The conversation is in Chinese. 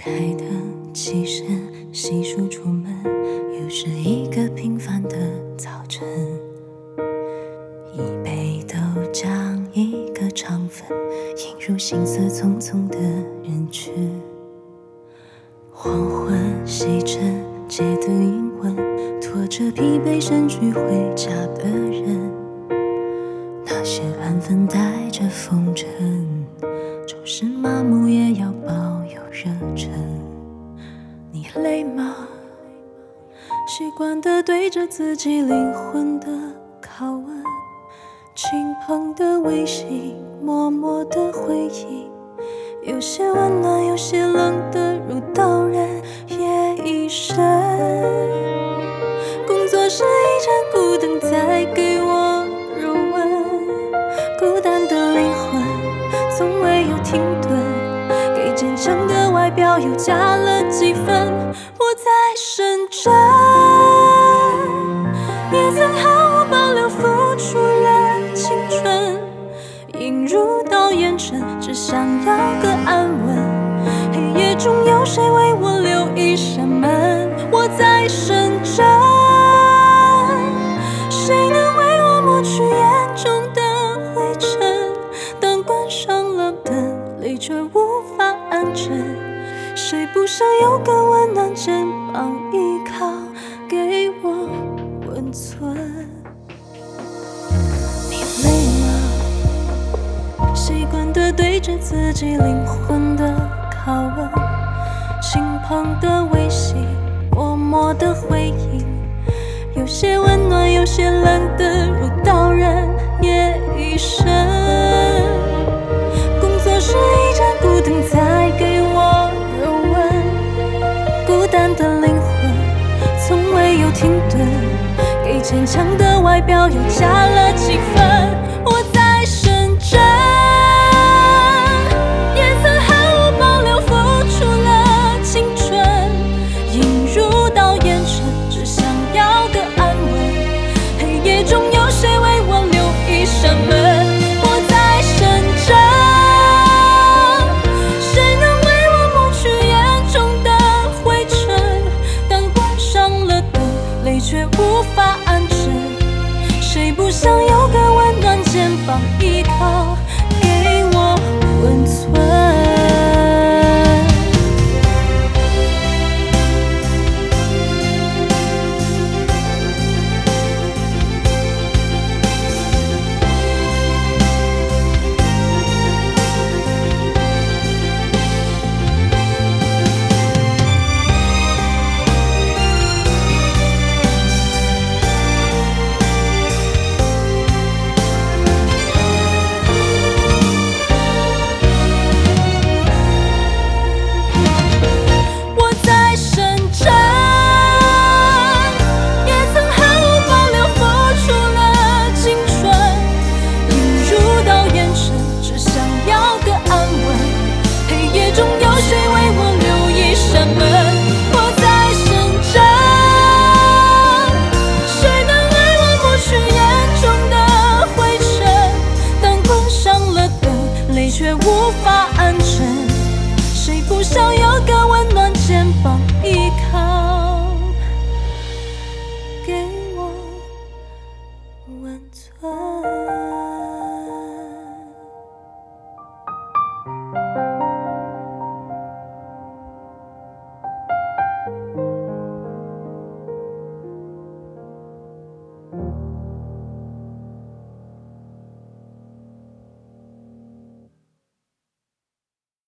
的起身，洗漱出门，又是一个平凡的早晨。一杯豆浆，一个肠粉，映入行色匆匆的人群。黄昏西沉，街灯阴昏，拖着疲惫身躯回家的人。那些安分带着风尘，纵使麻木也要保有热忱。你累吗？习惯地对着自己灵魂的拷问，轻捧的微信，默默的回应，有些温暖，有些冷的如刀刃，夜已深。工作是一盏孤灯，在给我入温，孤单的灵魂从未有停顿，给坚强的外表又加了几分。我在深圳，也曾毫无保留付出了青春，映入到眼尘，只想要个安稳。黑夜中有谁为我留一扇门？我在深圳，谁能为我抹去眼中的灰尘？当关上了灯，泪却无法安枕。谁不想有个温暖肩膀依靠，给我温存？你累吗？习惯地对着自己灵魂的拷问，轻捧的微信，默默的回应，有些温暖，有些冷的如刀刃，夜已深。工作是一盏孤灯，在给我热温，孤单的灵魂从未有停顿，给坚强的外表又加了几分。我在深圳，也曾毫无保留付出了青春，映入到眼神，只想要个安稳。黑夜中有谁为我留一扇门？我在深圳，谁能为我抹去眼中的灰尘？当关上了灯，泪却无法安枕。谁不想有个温暖肩膀依靠？